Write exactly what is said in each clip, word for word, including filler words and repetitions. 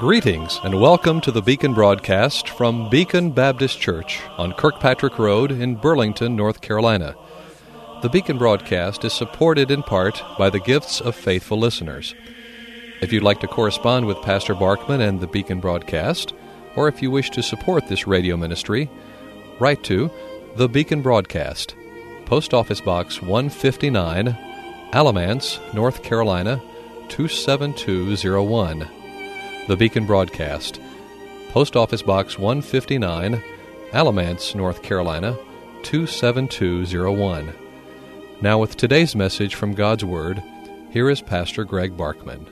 Greetings and welcome to the Beacon broadcast from Beacon Baptist Church on Kirkpatrick Road in Burlington, North Carolina. The Beacon broadcast is supported in part by the gifts of faithful listeners. If you'd like to correspond with Pastor Barkman and the Beacon broadcast, or if you wish to support this radio ministry, write to The Beacon Broadcast, Post Office Box one fifty-nine, Alamance, North Carolina, two seven two zero one. The Beacon Broadcast, Post Office Box one fifty-nine, Alamance, North Carolina, two seven two zero one. Now with today's message from God's Word, here is Pastor Greg Barkman.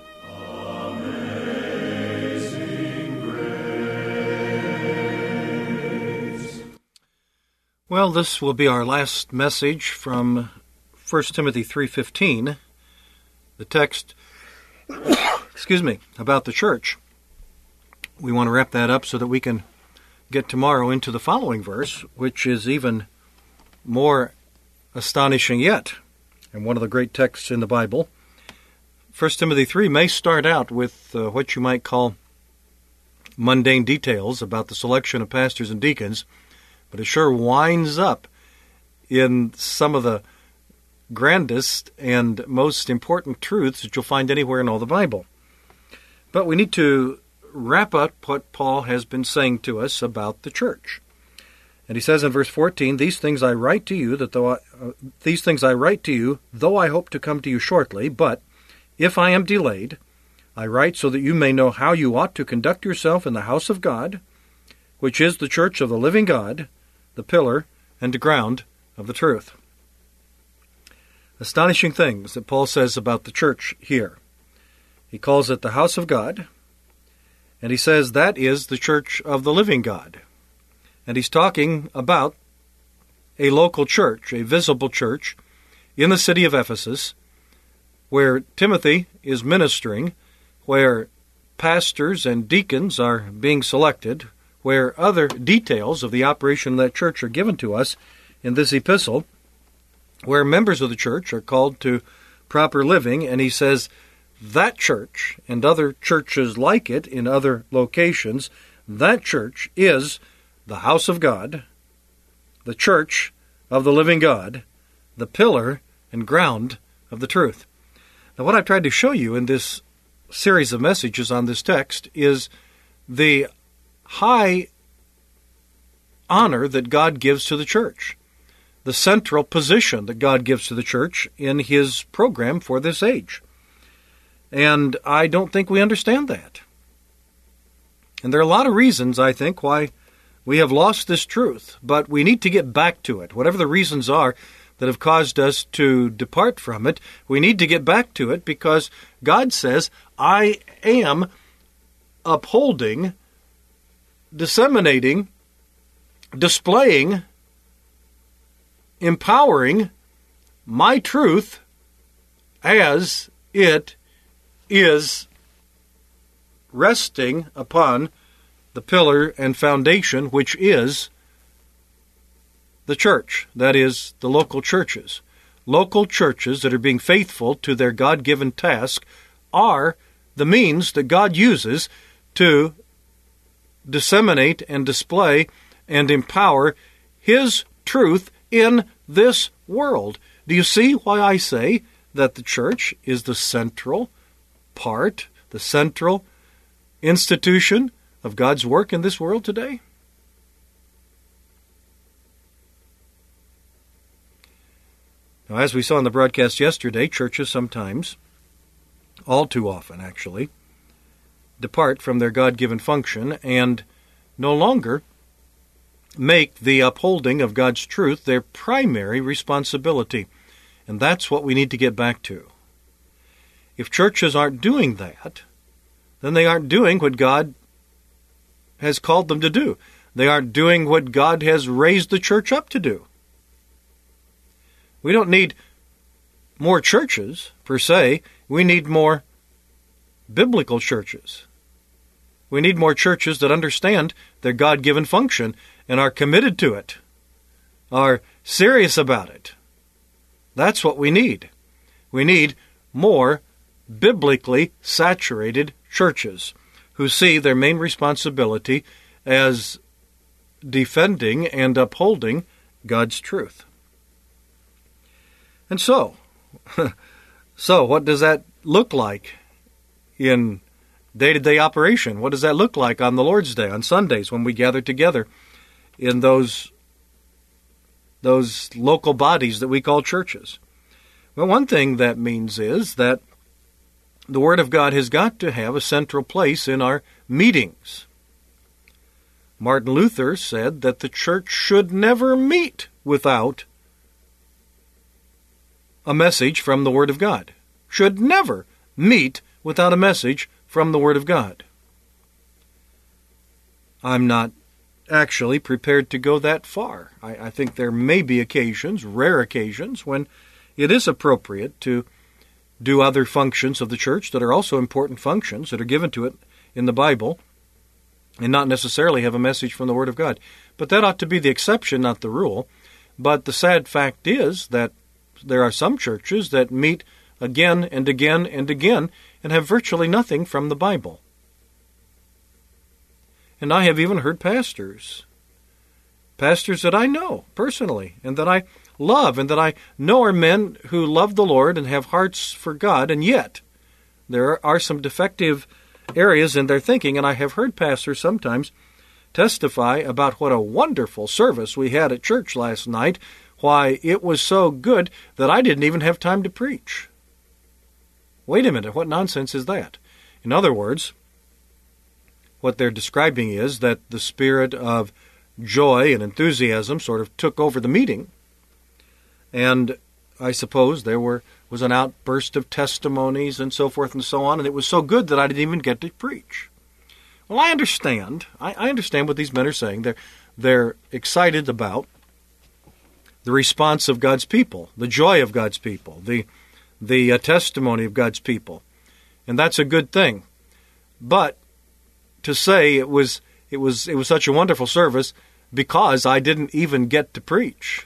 Well, this will be our last message from First Timothy three fifteen, the text, excuse me, about the church. We want to wrap that up so that we can get tomorrow into the following verse, which is even more astonishing yet, and one of the great texts in the Bible. First Timothy three may start out with uh, what you might call mundane details about the selection of pastors and deacons, but it sure winds up in some of the grandest and most important truths that you'll find anywhere in all the Bible. But we need to wrap up what Paul has been saying to us about the church. And he says in verse fourteen, "These things I write to you, that though I, uh, these things I write to you, though I hope to come to you shortly, but if I am delayed, I write so that you may know how you ought to conduct yourself in the house of God, which is the church of the living God, the pillar and the ground of the truth." Astonishing things that Paul says about the church here. He calls it the house of God, and he says that is the church of the living God. And he's talking about a local church, a visible church in the city of Ephesus, where Timothy is ministering, where pastors and deacons are being selected, where other details of the operation of that church are given to us in this epistle, where members of the church are called to proper living, and he says that church and other churches like it in other locations, that church is the house of God, the church of the living God, the pillar and ground of the truth. Now, what I've tried to show you in this series of messages on this text is the high honor that God gives to the church, the central position that God gives to the church in His program for this age. And I don't think we understand that. And there are a lot of reasons, I think, why we have lost this truth, but we need to get back to it. Whatever the reasons are that have caused us to depart from it, we need to get back to it because God says, I am upholding, disseminating, displaying, empowering my truth as it is resting upon the pillar and foundation, which is the church, that is, the local churches. Local churches that are being faithful to their God-given task are the means that God uses to disseminate and display and empower His truth in this world. Do you see why I say that the church is the central part, the central institution of God's work in this world today? Now, as we saw in the broadcast yesterday, churches sometimes, all too often actually, depart from their God-given function and no longer make the upholding of God's truth their primary responsibility. And that's what we need to get back to. If churches aren't doing that, then they aren't doing what God has called them to do. They aren't doing what God has raised the church up to do. We don't need more churches, per se. We need more biblical churches. We need more churches that understand their God-given function and are committed to it, are serious about it. That's what we need. We need more biblically saturated churches who see their main responsibility as defending and upholding God's truth. And so, so what does that look like in day-to-day operation? What does that look like on the Lord's Day, on Sundays, when we gather together in those, those local bodies that we call churches? Well, one thing that means is that the Word of God has got to have a central place in our meetings. Martin Luther said that the church should never meet without a message from the Word of God. Should never meet without a message from the Word of God. I'm not actually prepared to go that far. I, I think there may be occasions, rare occasions, when it is appropriate to do other functions of the church that are also important functions that are given to it in the Bible, and not necessarily have a message from the Word of God. But that ought to be the exception, not the rule. But the sad fact is that there are some churches that meet again and again and again and have virtually nothing from the Bible. And I have even heard pastors, pastors that I know personally and that I love and that I know are men who love the Lord and have hearts for God, and yet there are some defective areas in their thinking, and I have heard pastors sometimes testify about what a wonderful service we had at church last night, why it was so good that I didn't even have time to preach. Wait a minute, what nonsense is that? In other words, what they're describing is that the spirit of joy and enthusiasm sort of took over the meeting, and I suppose there were was an outburst of testimonies and so forth and so on, and it was so good that I didn't even get to preach. Well, I understand. I, I understand what these men are saying. They're, they're excited about the response of God's people, the joy of God's people, the, the uh, testimony of God's people. And that's a good thing. But to say it was, it was, it was such a wonderful service because I didn't even get to preach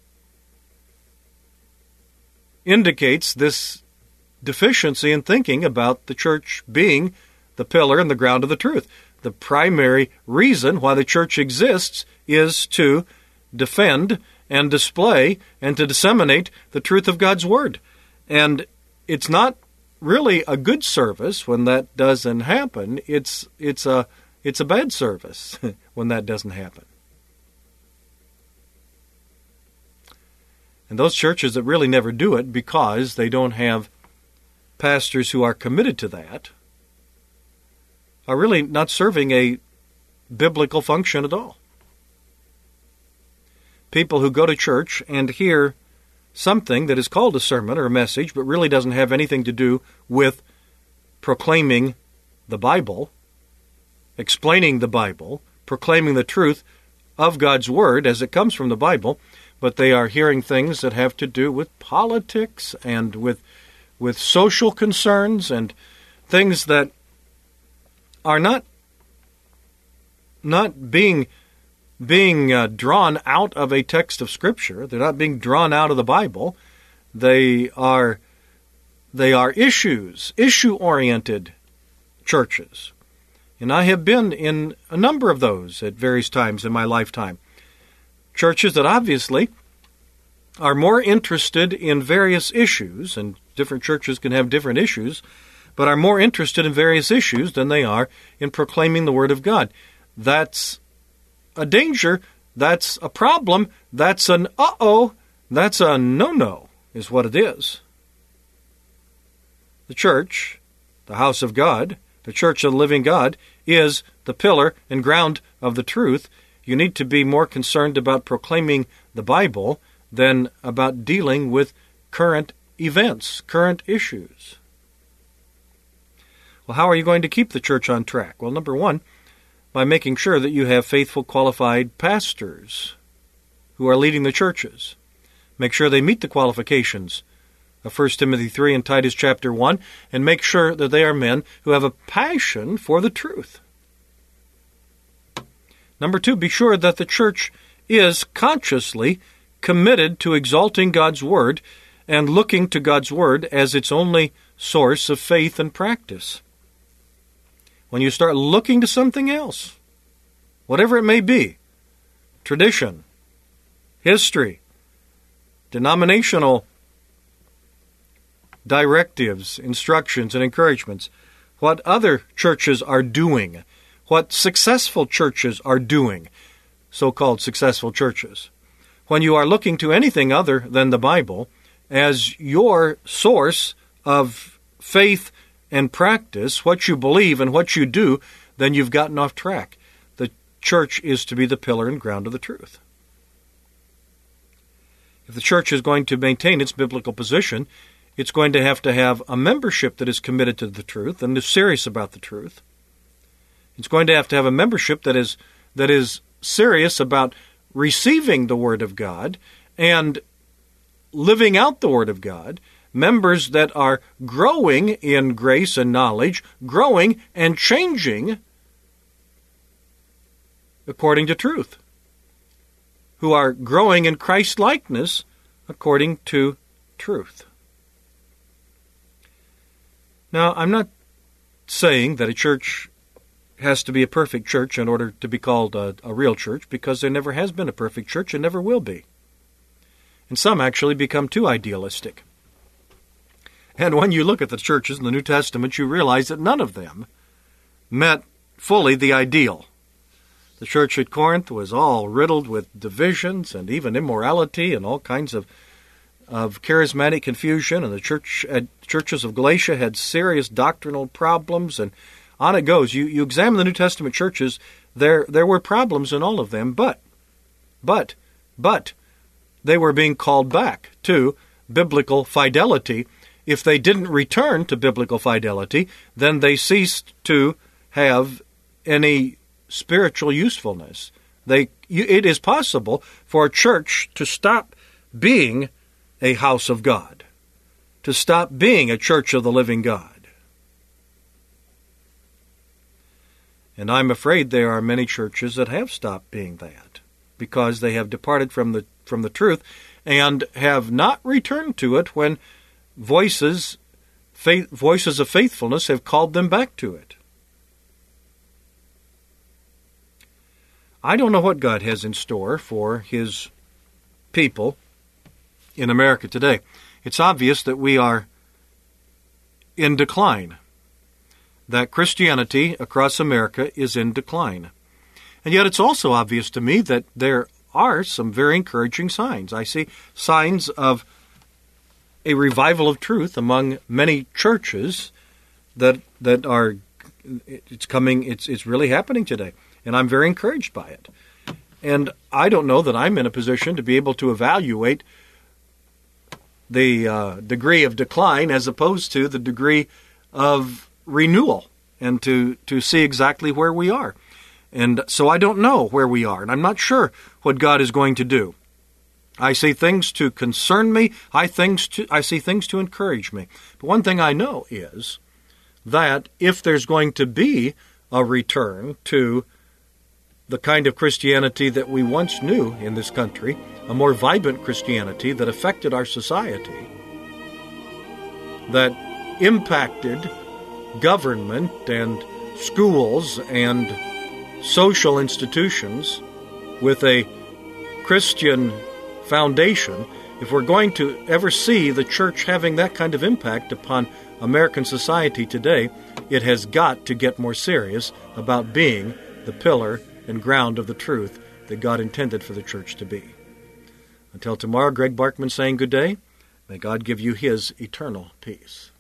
indicates this deficiency in thinking about the church being the pillar and the ground of the truth. The primary reason why the church exists is to defend and display and to disseminate the truth of God's Word. And it's not really a good service when that doesn't happen. It's it's a it's a bad service when that doesn't happen. And those churches that really never do it because they don't have pastors who are committed to that are really not serving a biblical function at all. People who go to church and hear something that is called a sermon or a message but really doesn't have anything to do with proclaiming the Bible, explaining the Bible, proclaiming the truth of God's Word as it comes from the Bible, but they are hearing things that have to do with politics and with with social concerns and things that are not not being being uh, drawn out of a text of Scripture. They're not being drawn out of the Bible. They are they are issues, issue-oriented churches. And I have been in a number of those at various times in my lifetime. Churches that obviously are more interested in various issues, and different churches can have different issues, but are more interested in various issues than they are in proclaiming the Word of God. That's a danger. That's a problem. That's an uh-oh. That's a no-no, is what it is. The church, the house of God, the church of the living God, is the pillar and ground of the truth. You need to be more concerned about proclaiming the Bible than about dealing with current events, current issues. Well, how are you going to keep the church on track? Well, number one, by making sure that you have faithful, qualified pastors who are leading the churches. Make sure they meet the qualifications of First Timothy three and Titus chapter one, and make sure that they are men who have a passion for the truth. Number two, be sure that the church is consciously committed to exalting God's Word and looking to God's Word as its only source of faith and practice. when you start looking to something else, whatever it may be, tradition, history, denominational directives, instructions, and encouragements, what other churches are doing, what successful churches are doing, so-called successful churches. When you are looking to anything other than the Bible as your source of faith and practice, what you believe and what you do, then you've gotten off track. The church is to be the pillar and ground of the truth. If the church is going to maintain its biblical position, it's going to have to have a membership that is committed to the truth and is serious about the truth. It's going to have to have a membership that is that is serious about receiving the Word of God and living out the Word of God, members that are growing in grace and knowledge, growing and changing according to truth, who are growing in Christ-likeness according to truth. Now, I'm not saying that a church has to be a perfect church in order to be called a, a real church, because there never has been a perfect church and never will be. And some actually become too idealistic. And when you look at the churches in the New Testament, you realize that none of them met fully the ideal. The church at Corinth was all riddled with divisions and even immorality and all kinds of of charismatic confusion, and the church uh, churches of Galatia had serious doctrinal problems, and on it goes. You you examine the New Testament churches, there there were problems in all of them, but, but, but, they were being called back to biblical fidelity. If they didn't return to biblical fidelity, then they ceased to have any spiritual usefulness. They it is possible for a church to stop being a house of God, to stop being a church of the living God. And I'm afraid there are many churches that have stopped being that, because they have departed from the from the truth and have not returned to it when voices faith, voices of faithfulness have called them back to it. I don't know what God has in store for His people in America today. It's obvious that we are in decline, that Christianity across America is in decline. And yet it's also obvious to me that there are some very encouraging signs. I see signs of a revival of truth among many churches that that are it's coming it's it's really happening today, and I'm very encouraged by it. And I don't know that I'm in a position to be able to evaluate the uh, degree of decline as opposed to the degree of renewal, and to, to see exactly where we are. And so I don't know where we are, and I'm not sure what God is going to do. I see things to concern me. I, things to, I see things to encourage me. But one thing I know is that if there's going to be a return to the kind of Christianity that we once knew in this country, a more vibrant Christianity that affected our society, that impacted government and schools and social institutions with a Christian foundation, if we're going to ever see the church having that kind of impact upon American society today, it has got to get more serious about being the pillar and ground of the truth that God intended for the church to be. Until tomorrow, Greg Barkman saying good day. May God give you His eternal peace.